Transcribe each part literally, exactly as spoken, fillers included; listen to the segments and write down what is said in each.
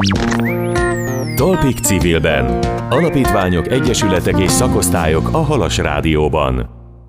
Talpig Civilben. Alapítványok, egyesületek és szakosztályok a Halas Rádióban.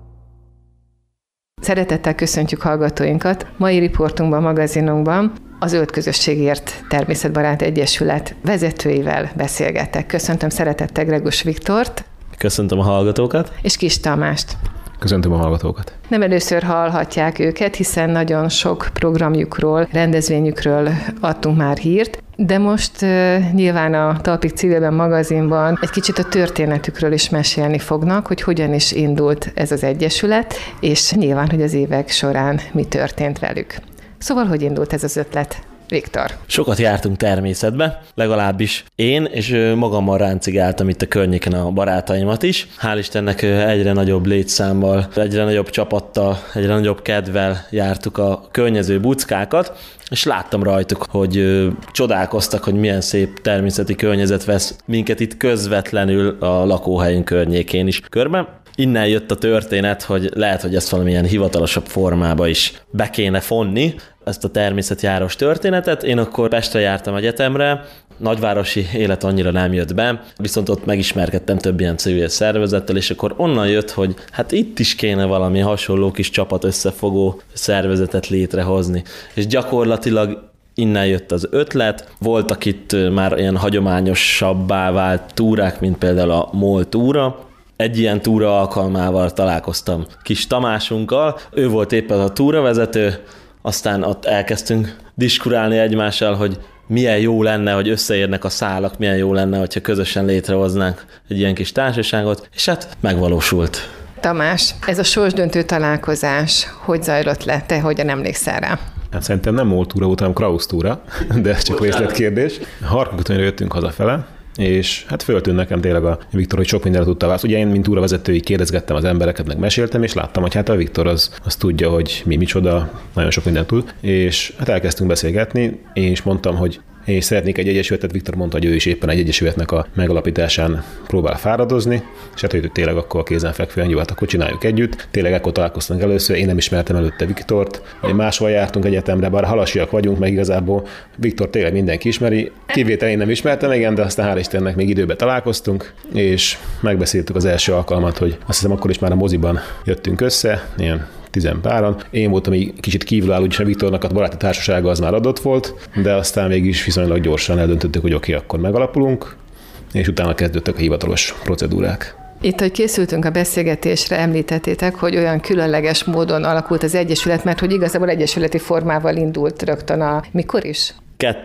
Szeretettel köszöntjük hallgatóinkat. Mai riportunkban, magazinunkban a Zöld Közösségért Természetbarát Egyesület vezetőivel beszélgetek. Köszöntöm szeretettel Gregus Viktort. Köszöntöm a hallgatókat. És Kis Tamást. Köszöntöm a hallgatókat. Nem először hallhatják őket, hiszen nagyon sok programjukról, rendezvényükről adtunk már hírt, de most uh, nyilván a Talpig Civilben magazinban egy kicsit a történetükről is mesélni fognak, hogy hogyan is indult ez az egyesület, és nyilván, hogy az évek során mi történt velük. Szóval, hogy indult ez az ötlet? Viktor. Sokat jártunk természetbe, legalábbis én, és magammal ráncigáltam itt a környéken a barátaimat is. Hál' Istennek egyre nagyobb létszámmal, egyre nagyobb csapattal, egyre nagyobb kedvel jártuk a környező buckákat, és láttam rajtuk, hogy csodálkoztak, hogy milyen szép természeti környezet vesz minket itt közvetlenül a lakóhelyünk környékén is körben. Innen jött a történet, hogy lehet, hogy ezt valamilyen hivatalosabb formába is be kéne fonni, ezt a természetjárós történetet. Én akkor Pestre jártam egyetemre, nagyvárosi élet annyira nem jött be, viszont ott megismerkedtem több ilyen civil szervezettel, és akkor onnan jött, hogy hát itt is kéne valami hasonló kis csapat összefogó szervezetet létrehozni. És gyakorlatilag innen jött az ötlet. Voltak itt már ilyen hagyományosabbá vált túrák, mint például a MOL túra. Egy ilyen túra alkalmával találkoztam Kis Tamásunkkal, ő volt éppen a túravezető, aztán ott elkezdtünk diskurálni egymással, hogy milyen jó lenne, hogy összeérnek a szálak, milyen jó lenne, hogyha közösen létrehoznánk egy ilyen kis társaságot, és hát megvalósult. Tamás, ez a sorsdöntő találkozás hogy zajlott le? Te hogyan emlékszel rá? Hát szerintem nem MOL túra volt, hanem Krausz túra, de ez csak részletkérdés. Harkogutonyra jöttünk hazafele, és hát föltűnt nekem tényleg a Viktor, hogy sok mindenre tudta választ. Ugye én, mint túravezetői kérdezgettem az embereket, meg meséltem, és láttam, hogy hát a Viktor az, az tudja, hogy mi micsoda, nagyon sok mindent tud, és hát elkezdtünk beszélgetni, én is mondtam, hogy én is szeretnék egy egyesületet, Viktor mondta, hogy ő is éppen egy egyesületnek a megalapításán próbál fáradozni, és hát hogy tényleg akkor kézenfekvően jó, hát akkor csináljuk együtt. Tényleg ekkor találkoztunk először, én nem ismertem előtte Viktort, vagy máshol jártunk egyetemre, bár halasiak vagyunk, meg igazából Viktor tényleg mindenki ismeri. Kivétel én nem ismertem, igen, de aztán hál' Istennek még időben találkoztunk, és megbeszéltük az első alkalmat, hogy azt hiszem akkor is már a moziban jöttünk össze, ilyen tizenpáran. Én voltam egy kicsit kívülálló, úgyis a Viktornak a baráti társasága az már adott volt, de aztán mégis viszonylag gyorsan eldöntöttük, hogy oké, okay, akkor megalapulunk, és utána kezdődtek a hivatalos procedúrák. Itt, hogy készültünk a beszélgetésre, említettétek, hogy olyan különleges módon alakult az egyesület, mert hogy igazából egyesületi formával indult rögtön a... Mikor is?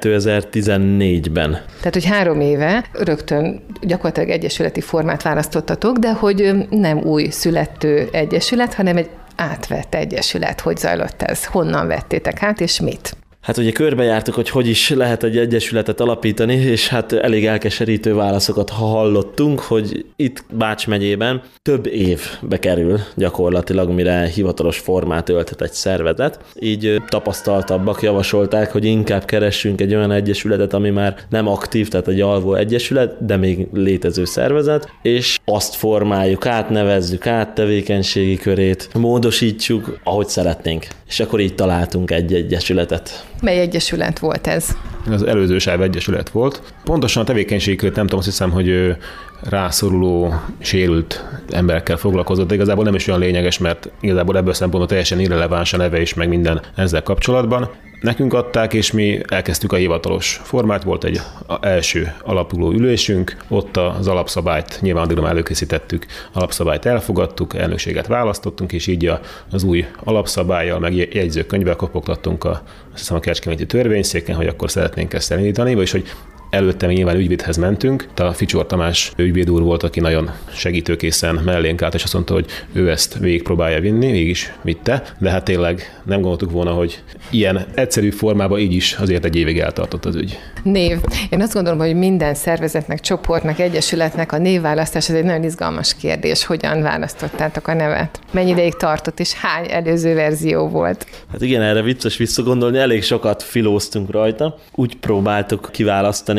kétezer-tizennégyben. Tehát, hogy három éve rögtön gyakorlatilag egyesületi formát választottatok, de hogy nem új születő egyesület, hanem egy átvett egyesület. Hogy zajlott ez? Honnan vettétek át, és mit? Hát ugye körbejártuk, hogy hogy is lehet egy egyesületet alapítani, és hát elég elkeserítő válaszokat hallottunk, hogy itt Bács megyében több évbe kerül gyakorlatilag, mire hivatalos formát ölthet egy szervezet. Így tapasztaltabbak javasolták, hogy inkább keressünk egy olyan egyesületet, ami már nem aktív, tehát egy alvó egyesület, de még létező szervezet, és azt formáljuk át, nevezzük át tevékenységi körét, módosítsuk, ahogy szeretnénk. És akkor így találtunk egy egyesületet. Mely egyesület volt ez? Az előző Sáv egyesület volt. Pontosan a tevékenységi körét nem tudom, azt hiszem, hogy rászoruló, sérült emberekkel foglalkozott, de igazából nem is olyan lényeges, mert igazából ebből szempontból teljesen irreleváns a neve is, meg minden ezzel kapcsolatban. Nekünk adták, és mi elkezdtük a hivatalos formát, volt egy első alapuló ülésünk, ott az alapszabályt nyilván addigra már előkészítettük, alapszabályt elfogadtuk, elnökséget választottunk, és így az új alapszabállyal, meg jegyzőkönyvvel kopogtattunk a, azt hiszem, a kecskeméti törvényszéken, hogy akkor szeretnénk ezt elindítani, vagyis hogy előtte még nyilván ügyvédhez mentünk, de a Ficsor Tamás ügyvéd úr volt, aki nagyon segítőkészen mellénk állt, és azt mondta, hogy ő ezt végig próbálja vinni, mégis vitte, de hát tényleg nem gondoltuk volna, hogy ilyen egyszerű formában így is azért egy évig eltartott az ügy. Név. Én azt gondolom, hogy minden szervezetnek, csoportnak, egyesületnek a névválasztás ez egy nagyon izgalmas kérdés. Hogyan választottátok a nevet? Mennyi ideig tartott, és hány előző verzió volt? Hát igen, erre vicces visszagondolni, elég sokat filóztunk rajta. Úgy próbáltuk kiválasztani,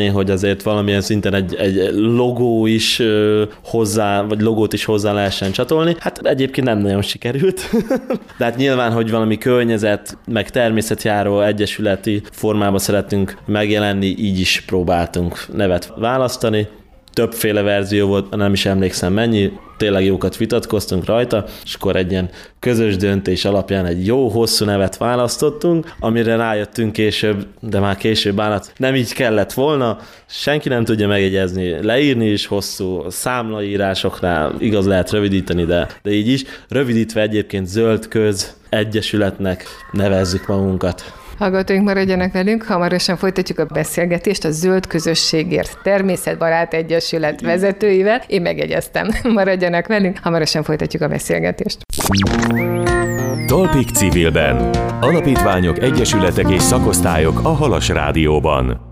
fejleszteni, hogy azért valamilyen szinten egy, egy logó is hozzá, vagy logót is hozzá lehessen csatolni. Hát egyébként nem nagyon sikerült. De hát nyilván, hogy valami környezet, meg természetjáró egyesületi formában szeretünk megjelenni, így is próbáltunk nevet választani. Többféle verzió volt, nem is emlékszem mennyi, tényleg jókat vitatkoztunk rajta, és akkor egy ilyen közös döntés alapján egy jó hosszú nevet választottunk, amire rájöttünk később, de már később állat nem így kellett volna, senki nem tudja megjegyezni, leírni is hosszú, számlaírásoknál igaz lehet rövidíteni, de, de így is. Rövidítve egyébként Zöld Köz Egyesületnek nevezzük magunkat. Hallgatóink, maradjanak velünk, hamarosan folytatjuk a beszélgetést a Zöld Közösségért Természetbarát Egyesület vezetőivel. Én megjegyeztem. Maradjanak velünk, hamarosan folytatjuk a beszélgetést. Talpig civilben. Alapítványok, egyesületek és szakosztályok a Halas Rádióban.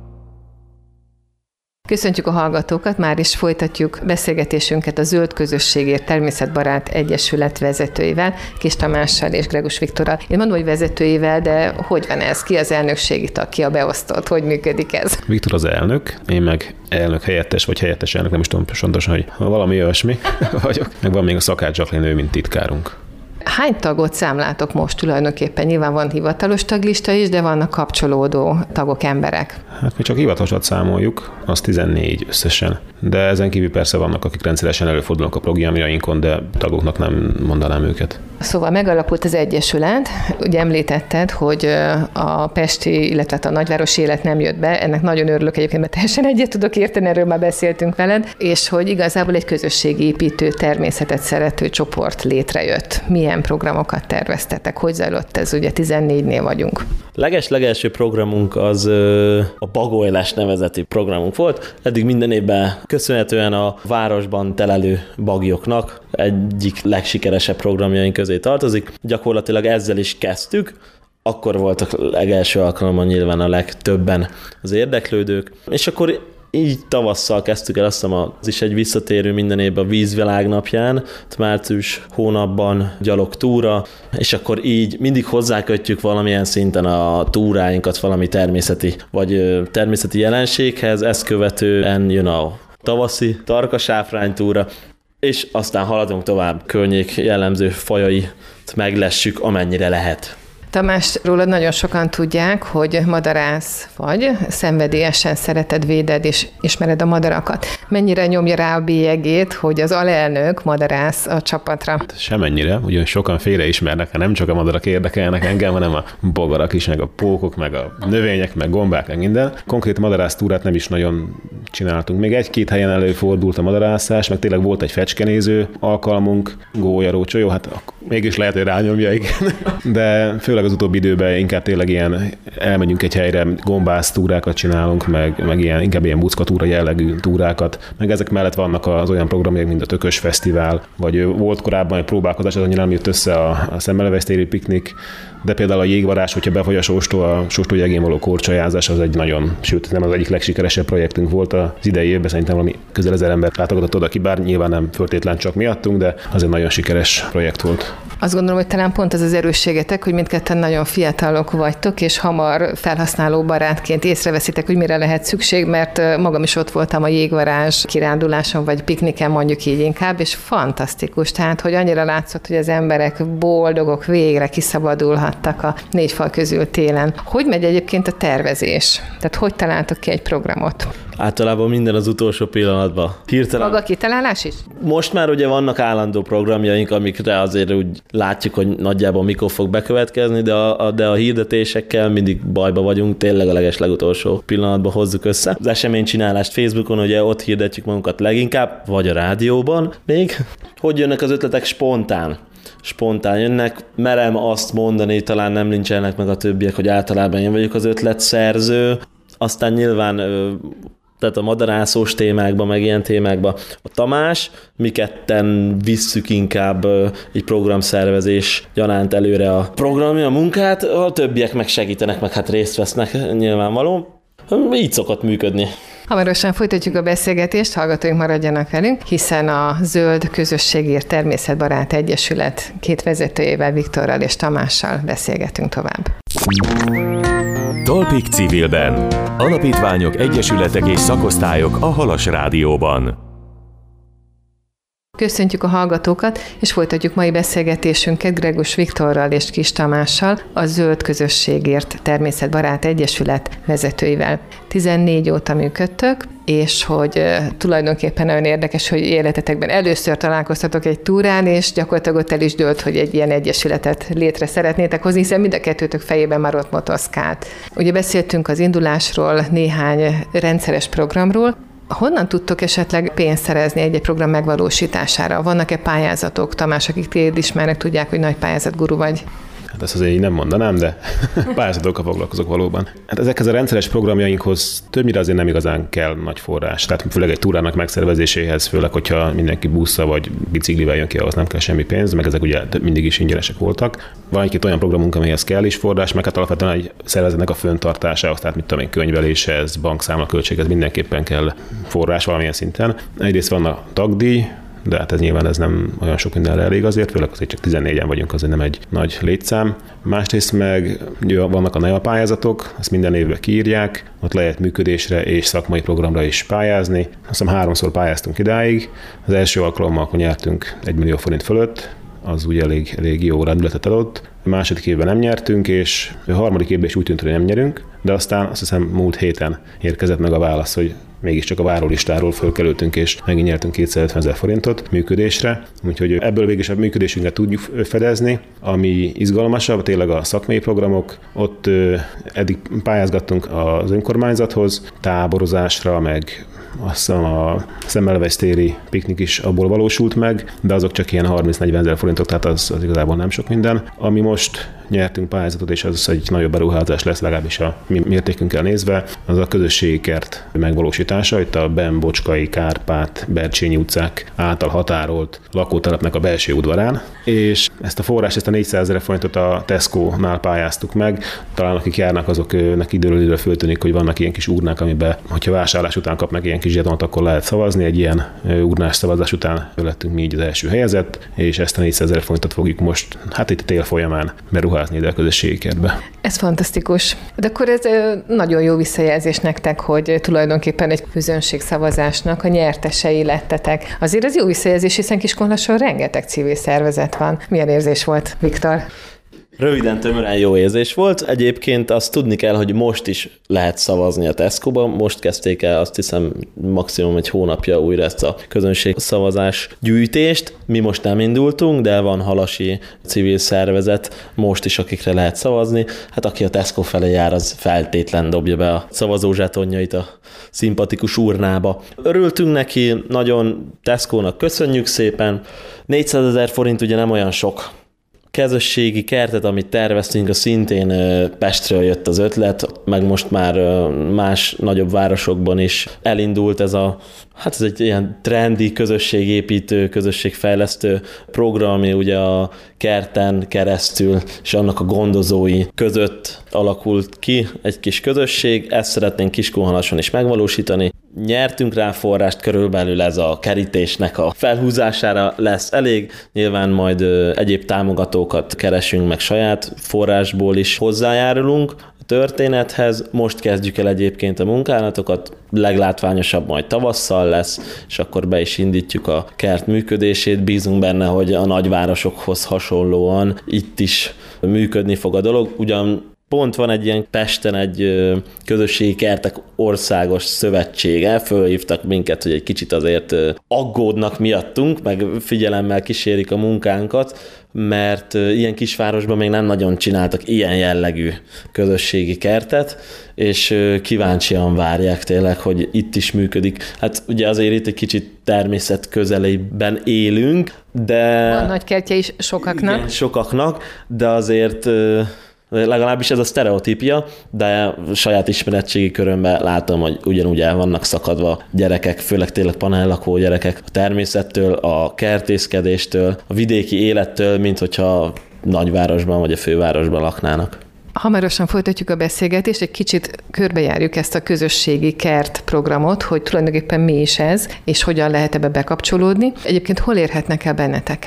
Köszöntjük a hallgatókat, már is folytatjuk beszélgetésünket a Zöld Közösségért Természetbarát Egyesület vezetőivel, Kiss Tamással és Gregus Viktorral. Én mondom, hogy vezetőivel, de hogy van ez? Ki az elnökségi tag, ki a beosztott? Hogy működik ez? Viktor az elnök, én meg elnök helyettes, vagy helyettes elnök, nem is tudom pontosan, hogy valami olyasmi vagyok. Meg van még a Szakács Zsaklin, ő mint titkárunk. Hány tagot számlátok most tulajdonképpen? Nyilván van hivatalos taglista is, de vannak kapcsolódó tagok, emberek. Hát mi csak hivatalosat számoljuk, az tizennégy összesen. De ezen kívül persze vannak, akik rendszeresen előfordulnak a programjainkon, de tagoknak nem mondanám őket. Szóval megalakult az Egyesület, ugye említetted, hogy a pesti, illetve a nagyvárosi élet nem jött be, ennek nagyon örülök egyébként, mert teljesen egyet tudok érteni, erről már beszéltünk veled, és hogy igazából egy közösségépítő, természetet szerető csoport létrejött. Milyen programokat terveztetek? Hogy zajlott ez? Ugye tizennégynél vagyunk. Leges-legelső programunk az a Bagoylás nevezeti programunk volt. Eddig minden évben köszönhetően a városban telelő bagyoknak egyik legsikeresebb programjaink közé tartozik. Gyakorlatilag ezzel is kezdtük. Akkor voltak legelső alkalommal nyilván a legtöbben az érdeklődők. És akkor így tavasszal kezdtük el, azt hiszem az is egy visszatérő minden évben a Vízvilág napján, március hónapban gyalogtúra, és akkor így mindig hozzákötjük valamilyen szinten a túráinkat valami természeti, vagy természeti jelenséghez, ezt követően jön a tavaszi tarkasáfránytúra, és aztán haladunk tovább, környék jellemző fajait meglessük, amennyire lehet. Tamás, rólad nagyon sokan tudják, hogy madarász vagy, szenvedélyesen szereted, véded és ismered a madarakat. Mennyire nyomja rá a bélyegét, hogy az alelnök madarász a csapatra? Semennyire, ugyan sokan félreismernek, nem csak a madarak érdekelnek engem, hanem a bogarak is, meg a pókok, meg a növények, meg gombák, meg minden. Konkrét madarász túrát nem is nagyon csináltunk. Még egy-két helyen előfordult a madarászás, meg tényleg volt egy fecskenéző alkalmunk, gólyarócsó, jó, hát mégis lehet, hogy rányomja, igen. De főleg az utóbbi időben inkább tényleg ilyen elmegyünk egy helyre, gombász túrákat csinálunk, meg, meg ilyen, inkább ilyen buckatúra jellegű túrákat, meg ezek mellett vannak az olyan programjaik, mint a Tökös Fesztivál, vagy volt korábban egy próbálkozás, az annyira nem jött össze a, a Szemmelweis-téri piknik, de például a jégvarás, hogyha befogy a sóstó, a sóstójegén való korcsolyázás, az egy nagyon, sőt nem az egyik legsikeresebb projektünk volt az idei évben, szerintem valami közel ezer embert látogatott oda ki, bár nyilván nem föltétlen csak miattunk, de az egy nagyon sikeres projekt volt. Azt gondolom, hogy talán pont az az erősségetek, hogy mindketten nagyon fiatalok vagytok, és hamar felhasználó barátként észreveszitek, hogy mire lehet szükség, mert magam is ott voltam a jégvarázs kiránduláson, vagy pikniken mondjuk így inkább, és fantasztikus. Tehát, hogy annyira látszott, hogy az emberek boldogok, végre kiszabadulhattak a négy fal közül télen. Hogy megy egyébként a tervezés? Tehát hogy találtok ki egy programot? Általában minden az utolsó pillanatban. Hirtelen. Maga kitalálás is? Most már ugye vannak állandó programjaink, amikre azért úgy látjuk, hogy nagyjából mikor fog bekövetkezni, de a, de a hirdetésekkel mindig bajba vagyunk, tényleg a leges legutolsó pillanatban hozzuk össze. Az eseménycsinálást Facebookon, ugye ott hirdetjük magunkat leginkább, vagy a rádióban még. Hogy jönnek az ötletek? Spontán. Spontán jönnek. Merem azt mondani, talán nem lincselnek meg a többiek, hogy általában én vagyok az ötletszerző. Aztán nyilván tehát a madarászós témákban, meg ilyen témákban a Tamás, mi ketten visszük inkább egy programszervezés gyanánt előre a programja, a munkát, a többiek meg segítenek, meg hát részt vesznek nyilvánvaló. Így szokott működni. Hamarosan folytatjuk a beszélgetést, hallgatóink maradjanak velünk, hiszen a Zöld Közösségért Természetbarát Egyesület két vezetőjével, Viktorral és Tamással beszélgetünk tovább. Talpig civilben. Alapítványok, egyesületek és szakosztályok a Halas Rádióban. Köszöntjük a hallgatókat, és folytatjuk mai beszélgetésünket Gregus Viktorral és Kiss Tamással, a Zöld Közösségért Természetbarát Egyesület vezetőivel. tizennégy óta működtök, és hogy tulajdonképpen nagyon érdekes, hogy életetekben először találkoztatok egy túrán, és gyakorlatilag ott el is dőlt, hogy egy ilyen egyesületet létre szeretnétek hozni, hiszen mind a kettőtök fejében már ott motoszkált. Ugye beszéltünk az indulásról, néhány rendszeres programról. Honnan tudtok esetleg pénzt szerezni egy-egy program megvalósítására? Vannak-e pályázatok? Tamás, akik téged ismernek, tudják, hogy nagy pályázatguru vagy. Hát ezt azért így nem mondanám, de pályázatokkal foglalkozok valóban. Hát ezekhez a rendszeres programjainkhoz többnyire azért nem igazán kell nagy forrás. Tehát főleg egy túrának megszervezéséhez, főleg, hogyha mindenki busszal vagy biciklivel jön ki, ahhoz nem kell semmi pénz, meg ezek ugye mindig is ingyenesek voltak. Van egy-két olyan programunk, amihez kell is forrás, meg hát alapvetően egy szervezetnek a fönntartásához, tehát mit tudom én, könyveléshez, bankszámlaköltséghez mindenképpen kell forrás valamilyen szinten. Egyrészt van a tagdíj, de hát ez nyilván ez nem olyan sok mindenre elég azért, főleg azért csak tizennégyen vagyunk, azért nem egy nagy létszám. Másrészt meg vannak a NEA pályázatok, ezt minden évben kiírják, ott lehet működésre és szakmai programra is pályázni. Azt hiszem háromszor pályáztunk idáig, az első alkalommal akkor nyertünk egy millió forint fölött, az ugye elég, elég jó rendületet adott. A második évben nem nyertünk, és a harmadik évben is úgy tűnt, hogy nem nyerünk, de aztán azt hiszem múlt héten érkezett meg a válasz, hogy mégiscsak a várólistáról fölkerültünk, és megint nyertünk kétszázötvenezer forintot működésre. Úgyhogy ebből végig is a működésünket tudjuk fedezni. Ami izgalmasabb, tényleg a szakmai programok. Ott eddig pályázgattunk az önkormányzathoz, táborozásra, meg azt hiszem a Szemmelweis-téri piknik is abból valósult meg, de azok csak ilyen harminc-negyvenezer forintok, tehát az, az igazából nem sok minden. Ami most nyertünk pályázatot, és az egy nagyobb beruházás lesz, legalábbis a mi mértékünkkel nézve, az a közösségi kert megvalósítása. Itt a Ben-Bocskai, Kárpát, Bercsényi utcák által határolt lakótelepnek a belső udvarán, és ezt a forrás, ezt a négyszázezer forintot a Tesco-nál pályáztuk meg. Talán akik járnak, azoknak időről időre föltűnik, hogy vannak ilyen kis urnák, amiben, hogyha vásárlás után kapnak ilyen kis zsetonot, akkor lehet szavazni. Egy ilyen urnás szavazás után lettünk mi így az első helyezett, és ezt a négyszázezer forintot fogjuk most, hát itt a tél folyamán beruházni ide a közösségi kertbe. Ez fantasztikus. De akkor ez nagyon jó visszajelzés nektek, hogy tulajdonképpen egy közönségszavazásnak a nyertesei lettetek. Azért ez jó visszajelzés, hiszen Kiskunhason rengeteg civil szervezet van. Milyen érzés volt, Viktor? Röviden, tömören jó érzés volt. Egyébként azt tudni kell, hogy most is lehet szavazni a Tesco-ban. Most kezdték el, azt hiszem, maximum egy hónapja újra ezt a közönségszavazás gyűjtést. Mi most nem indultunk, de van halasi civil szervezet most is, akikre lehet szavazni. Hát aki a Tesco felé jár, az feltétlen dobja be a szavazózsátonjait a szimpatikus urnába. Örültünk neki, nagyon Tesco-nak köszönjük szépen. négyszázezer forint ugye nem olyan sok. Közösségi kertet, amit terveztünk, a szintén Pestről jött az ötlet, meg most már más nagyobb városokban is elindult ez a, hát ez egy ilyen trendi közösségépítő, közösségfejlesztő program, ami ugye a kerten keresztül és annak a gondozói között alakult ki egy kis közösség, ezt szeretnénk Kiskunhalason is megvalósítani. Nyertünk rá forrást, körülbelül ez a kerítésnek a felhúzására lesz elég. Nyilván majd egyéb támogatókat keresünk, meg saját forrásból is hozzájárulunk a történethez. Most kezdjük el egyébként a munkálatokat, leglátványosabb majd tavasszal lesz, és akkor be is indítjuk a kert működését. Bízunk benne, hogy a nagyvárosokhoz hasonlóan itt is működni fog a dolog. Ugyan pont van egy ilyen Pesten egy közösségi kertek országos szövetsége, fölhívtak minket, hogy egy kicsit azért aggódnak miattunk, meg figyelemmel kísérik a munkánkat, mert ilyen kisvárosban még nem nagyon csináltak ilyen jellegű közösségi kertet, és kíváncsian várják tényleg, hogy itt is működik. Hát ugye azért itt egy kicsit természet közelében élünk, de... Van nagy kertje is sokaknak. Igen, sokaknak, de azért... Legalábbis ez a sztereotípia, de saját ismeretségi körömben látom, hogy ugyanúgy el vannak szakadva gyerekek, főleg tényleg panellakó gyerekek a természettől, a kertészkedéstől, a vidéki élettől, mint hogyha nagyvárosban vagy a fővárosban laknának. Hamarosan folytatjuk a beszélgetést, egy kicsit körbejárjuk ezt a közösségi kert programot, hogy tulajdonképpen mi is ez, és hogyan lehet ebbe bekapcsolódni. Egyébként hol érhetnek el benneteket?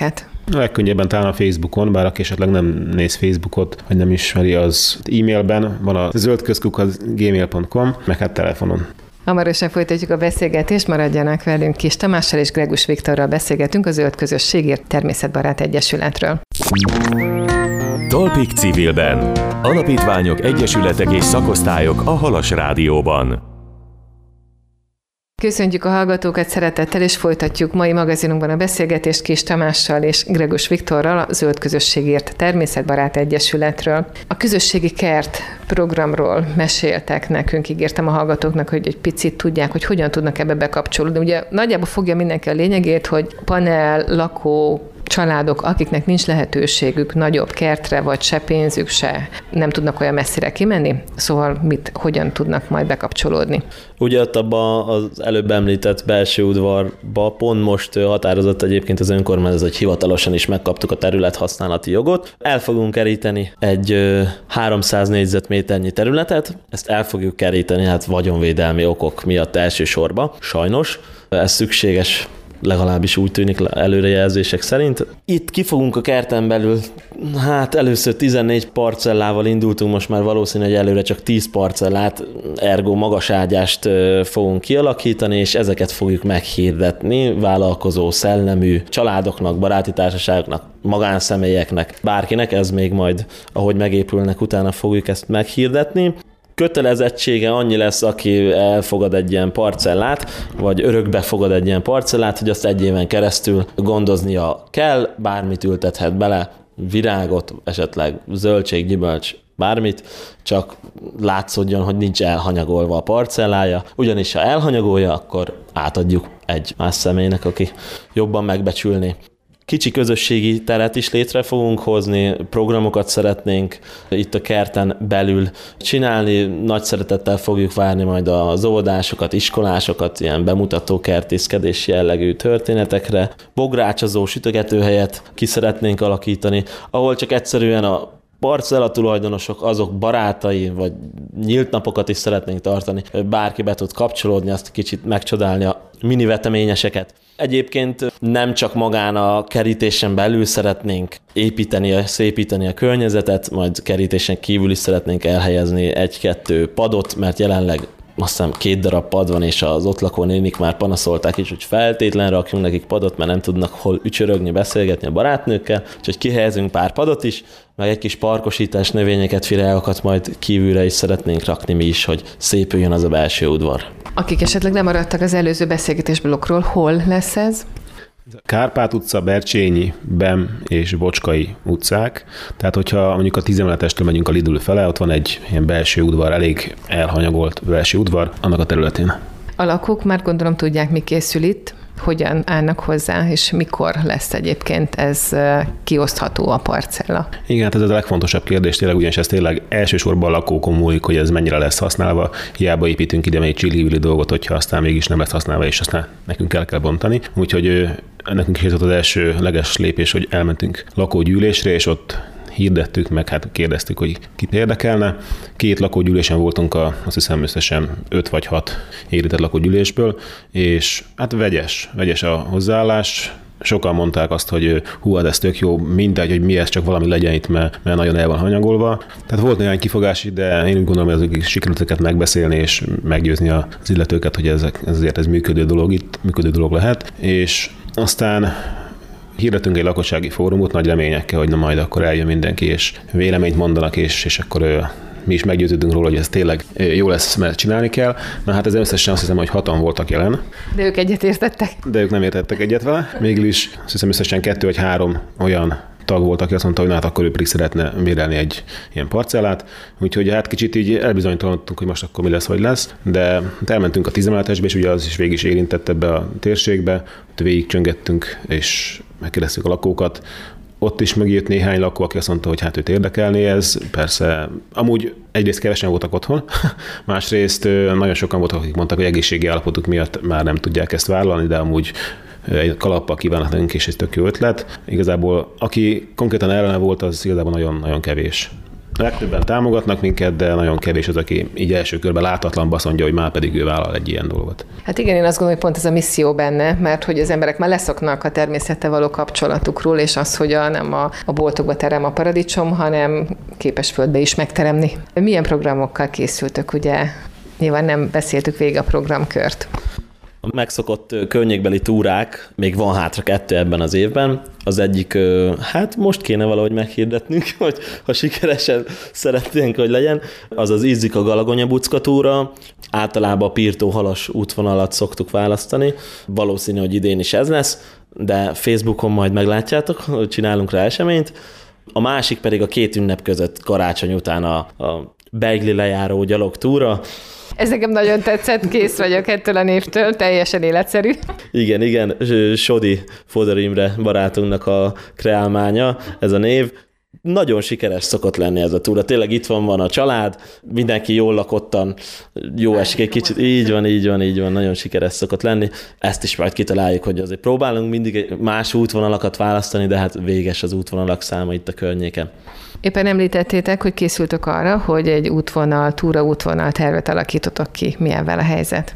A legkönnyebben talán a Facebookon, bár aki esetleg nem néz Facebookot, vagy nem ismeri, az e-mailben van a zöldközkukac gmail pont com, meg hát telefonon. Hamarosan folytatjuk a beszélgetést, maradjanak velünk. Kis Tamással és Gregus Viktorral beszélgetünk a Zöld Közösségért Természetbarát Egyesületről. Talpig civilben. Alapítványok, egyesületek és szakosztályok a Halas Rádióban. Köszöntjük a hallgatókat szeretettel, és folytatjuk mai magazinunkban a beszélgetést Kis Tamással és Gregus Viktorral a Zöld Közösségért Természetbarát Egyesületről. A közösségi kert programról meséltek nekünk, ígértem a hallgatóknak, hogy egy picit tudják, hogy hogyan tudnak ebbe bekapcsolódni. Ugye nagyjából fogja mindenki a lényegét, hogy panel, lakó, családok, akiknek nincs lehetőségük nagyobb kertre, vagy se pénzük, se nem tudnak olyan messzire kimenni, szóval mit, hogyan tudnak majd bekapcsolódni? Ugye ott abban az előbb említett belső udvarba pont most határozott egyébként az önkormányzat, hogy hivatalosan is megkaptuk a területhasználati jogot. El fogunk keríteni egy háromszáz négyzetméternyi területet, ezt el fogjuk keríteni, hát vagyonvédelmi okok miatt elsősorban, sajnos. Ez szükséges, legalábbis úgy tűnik előrejelzések szerint. Itt kifogunk a kerten belül, hát először tizennégy parcellával indultunk, most már valószínű, hogy előre csak tíz parcellát, ergo magas ágyást fogunk kialakítani, és ezeket fogjuk meghirdetni vállalkozó szellemű családoknak, baráti társaságoknak, magánszemélyeknek, bárkinek, ez még majd, ahogy megépülnek, utána fogjuk ezt meghirdetni. Kötelezettsége annyi lesz, aki elfogad egy ilyen parcellát, vagy örökbe fogad egy ilyen parcellát, hogy azt egy éven keresztül gondoznia kell, bármit ültethet bele, virágot, esetleg zöldség, gyümölcs, bármit, csak látszódjon, hogy nincs elhanyagolva a parcellája, ugyanis ha elhanyagolja, akkor átadjuk egy más személynek, aki jobban megbecsülni. Kicsi közösségi teret is létre fogunk hozni, programokat szeretnénk itt a kerten belül csinálni, nagy szeretettel fogjuk várni majd az óvodásokat, iskolásokat, ilyen bemutató kertészkedés jellegű történetekre. Bográcsozó sütögetőhelyet ki szeretnénk alakítani, ahol csak egyszerűen a parcella tulajdonosok, azok barátai, vagy nyílt napokat is szeretnénk tartani, bárki be tud kapcsolódni, azt kicsit megcsodálni a mini veteményeseket. Egyébként nem csak magán a kerítésen belül szeretnénk építeni, szépíteni a környezetet, majd kerítésen kívül is szeretnénk elhelyezni egy-kettő padot, mert jelenleg azt hiszem két darab pad van, és az ott lakó nénik már panaszolták is, hogy feltétlenül rakjunk nekik padot, mert nem tudnak hol ücsörögni, beszélgetni a barátnőkkel, úgyhogy kihelyezünk pár padot is, meg egy kis parkosítás, növényeket, virágokat majd kívülre is szeretnénk rakni mi is, hogy szépüljön az a belső udvar. Akik esetleg nem maradtak az előző beszélgetésblokkról, hol lesz ez? Kárpát utca, Bercsényi, Bem és Bocskai utcák. Tehát, hogyha mondjuk a tízemeletestől megyünk a Lidl fele, ott van egy ilyen belső udvar, elég elhanyagolt belső udvar annak a területén. A lakók már gondolom tudják, mi készül itt, hogyan állnak hozzá, és mikor lesz egyébként ez kiosztható a parcella? Igen, hát ez a legfontosabb kérdés tényleg, ugyanis ez tényleg elsősorban a lakókon múlik, hogy ez mennyire lesz használva. Hiába építünk ide egy csili dolgot, hogyha aztán mégis nem lesz használva, és aztán nekünk el kell bontani. Úgyhogy nekünk is ez az első leges lépés, hogy elmentünk lakógyűlésre, és ott hirdettük, meg hát kérdeztük, hogy kit érdekelne. Két lakógyűlésen voltunk, a, azt hiszem összesen öt vagy hat érintett lakógyűlésből, és hát vegyes, vegyes a hozzáállás. Sokan mondták azt, hogy hú, ez tök jó, mindegy, hogy mi ez, csak valami legyen itt, mert, mert nagyon el van hanyagolva. Tehát volt néhány kifogás, de én úgy gondolom, hogy ezek sikerült ezeket megbeszélni, és meggyőzni az illetőket, hogy ezek, ez azért ez működő dolog itt, működő dolog lehet. És aztán hirdetünk egy lakossági fórumot nagy reményekkel, hogy na majd akkor eljön mindenki, és véleményt mondanak, és, és akkor ő, mi is meggyőződünk róla, hogy ez tényleg jó lesz, mert csinálni kell. Na hát ez összesen azt hiszem, hogy hatan voltak jelen. De ők egyet értettek? De ők nem értettek egyet vele. Mégis azt hiszem összesen kettő vagy három olyan tag volt, aki azt mondta, hogy na hát akkor ő pedig szeretne bérelni egy ilyen parcellát. Úgyhogy hát kicsit így elbizonytalanodtunk, hogy most akkor mi lesz, hogy lesz. De elmentünk a tízemeletesbe, és ugye az is végig is érintett ebbe a térségbe. Ott végig csöngettünk, és megkérdeztük a lakókat. Ott is megjött néhány lakó, aki azt mondta, hogy hát őt érdekelné ez. Persze, amúgy egyrészt kevesen voltak otthon, másrészt nagyon sokan voltak, akik mondtak, hogy egészségi állapotuk miatt már nem tudják ezt vállalni, de amúgy egy kalappal kívánnak nekünk, és ez tök jó ötlet. Igazából, aki konkrétan ellene volt, az igazából nagyon-nagyon kevés. Legtöbben támogatnak minket, de nagyon kevés az, aki így első körben látatlanban azt mondja, hogy már pedig ő vállal egy ilyen dolgot. Hát igen, én azt gondolom, hogy pont ez a misszió benne, mert hogy az emberek már leszoknak a természettel való kapcsolatukról, és az, hogy a, nem a, a boltokba terem a paradicsom, hanem képes földbe is megteremni. Milyen programokkal készültök, ugye? Nyilván nem beszéltük végig a programkört. A megszokott környékbeli túrák, még van hátra kettő ebben az évben. Az egyik, hát most kéne valahogy meghirdetnünk, hogy ha sikeresen szeretnénk, hogy legyen, az az Izzika-Galagonyabucka túra. Általában a Pirtó-Halas útvonalat szoktuk választani. Valószínű, hogy idén is ez lesz, de Facebookon majd meglátjátok, hogy csinálunk rá eseményt. A másik pedig a két ünnep között karácsony után a, a Beigli lejáró gyalogtúra. Ez nekem nagyon tetszett, kész vagyok ettől a névtől, teljesen életszerű. Igen, igen, Sodi Fodor Imre barátunknak a kreálmánya, ez a név. Nagyon sikeres szokott lenni ez a túra. Tényleg itt van, van a család, mindenki jól lakottan, jó esik egy kicsit. Így van, így van, így van, nagyon sikeres szokott lenni. Ezt is majd kitaláljuk, hogy azért próbálunk mindig más útvonalakat választani, de hát véges az útvonalak száma itt a környéken. Éppen említettétek, hogy készültök arra, hogy egy útvonal, túra útvonal tervet alakítotok ki. Milyen vele a helyzet?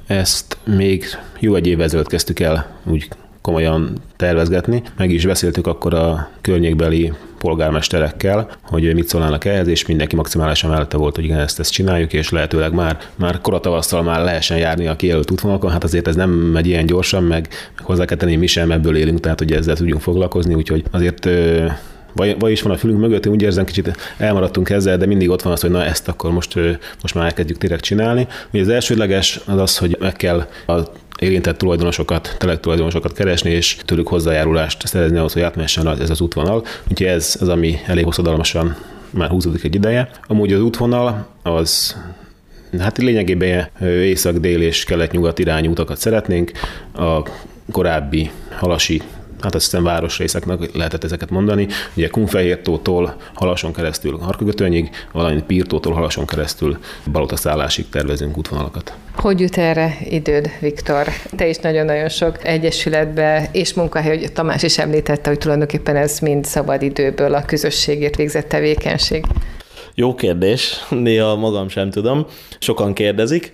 Ezt még jó egy évvel ezelőtt kezdtük el úgy komolyan tervezgetni. Meg is beszéltük akkor a környékbeli polgármesterekkel, hogy mit szólnának ehhez, és mindenki maximálisan mellette volt, hogy igen, ezt, ezt csináljuk, és lehetőleg már, már koratavasszal már lehessen járni a kijelölt útvonalakon. Hát azért ez nem megy ilyen gyorsan, meg hozzá kell tenni, mi sem ebből élünk, tehát hogy ezzel tudjunk foglalkozni, úgyhogy azért vagy, vagy is van a fülünk mögött, én úgy érzem, kicsit elmaradtunk ezzel, de mindig ott van az, hogy na ezt akkor most, most már elkezdjük direkt csinálni. Ugye az elsődleges az az, hogy meg kell a érintett tulajdonosokat, telektulajdonosokat keresni, és tőlük hozzájárulást szerezni ahhoz, hogy átmessen ez az útvonal. Úgyhogy ez az, ami elég hosszadalmasan már húzódik egy ideje. Amúgy az útvonal az hát lényegében észak-dél és kelet-nyugat irányú utakat szeretnénk. A korábbi halasi, hát azt hiszem városrészeknek lehetett ezeket mondani. Ugye Kunfehértótól Halason keresztül Harkogötönyig, valamint Pirtótól Halason keresztül Balotaszállásig tervezünk útvonalakat. Hogy jut erre időd, Viktor? Te is nagyon-nagyon sok egyesületbe és munkahely, hogy Tamás is említette, hogy tulajdonképpen ez mind szabadidőből a közösségért végzett tevékenység. Jó kérdés, néha magam sem tudom. Sokan kérdezik.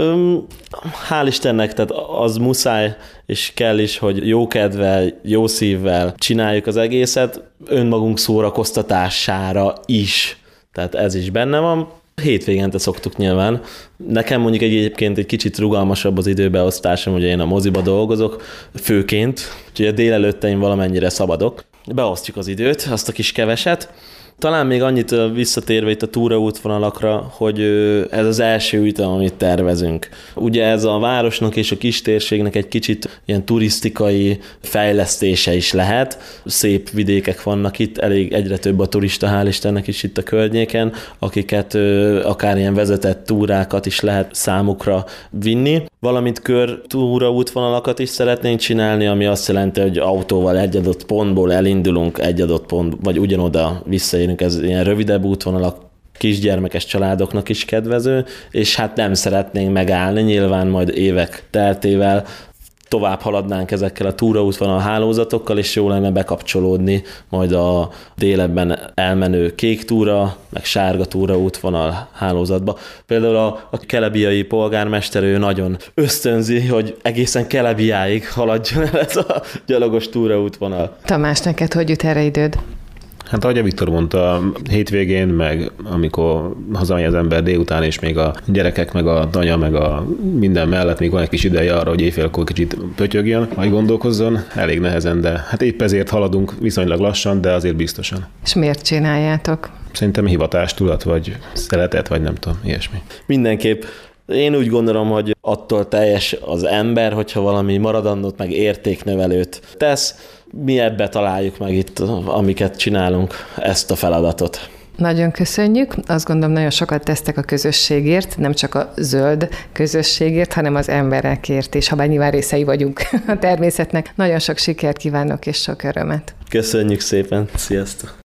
Hál' Istennek, tehát az muszáj és kell is, hogy jó kedvel, jó szívvel csináljuk az egészet, önmagunk szórakoztatására is. Tehát ez is benne van. Hétvégente szoktuk nyilván. Nekem mondjuk egyébként egy kicsit rugalmasabb az időbeosztásom, ugye én a moziba dolgozok, főként, úgyhogy a délelőtteim valamennyire szabadok. Beosztjuk az időt, azt a kis keveset. Talán még annyit visszatérve itt a túraútvonalakra, hogy ez az első ütem, amit tervezünk. Ugye ez a városnak és a kistérségnek egy kicsit ilyen turisztikai fejlesztése is lehet. Szép vidékek vannak itt, elég egyre több a turista, hál' Istennek is itt a környéken, akiket akár ilyen vezetett túrákat is lehet számukra vinni. Valamint kör túraútvonalakat is szeretnénk csinálni, ami azt jelenti, hogy autóval egy adott pontból elindulunk egy adott pont, vagy ugyanoda visszaérünk, ez ilyen rövidebb útvonalak, kisgyermekes családoknak is kedvező, és hát nem szeretnénk megállni, nyilván majd évek teltével tovább haladnánk ezekkel a túraútvonal hálózatokkal, és jó lenne bekapcsolódni majd a délebben elmenő kék túra, meg sárga túraútvonal hálózatba. Például a, a kelebiai polgármester ő nagyon ösztönzi, hogy egészen Kelebiáig haladjon el ez a gyalogos túraútvonal. Tamás, neked hogy jut erre időd? Hát ahogy a Viktor mondta, hétvégén, meg amikor hazamegy az ember délután, és még a gyerekek, meg a anya, meg a minden mellett még van egy kis ideje arra, hogy éjfélkor kicsit pötyögjön, vagy gondolkozzon, elég nehezen, de hát épp ezért haladunk viszonylag lassan, de azért biztosan. És miért csináljátok? Szerintem hivatástudat, vagy szeretet, vagy nem tudom, ilyesmi. Mindenképp. Én úgy gondolom, hogy attól teljes az ember, hogyha valami maradandót, meg értéknövelőt tesz, mi ebbe találjuk meg itt, amiket csinálunk, ezt a feladatot. Nagyon köszönjük. Azt gondolom, nagyon sokat tesztek a közösségért, nem csak a zöld közösségért, hanem az emberekért is, ha bár nyilván részei vagyunk a természetnek. Nagyon sok sikert kívánok és sok örömet. Köszönjük szépen. Sziasztok!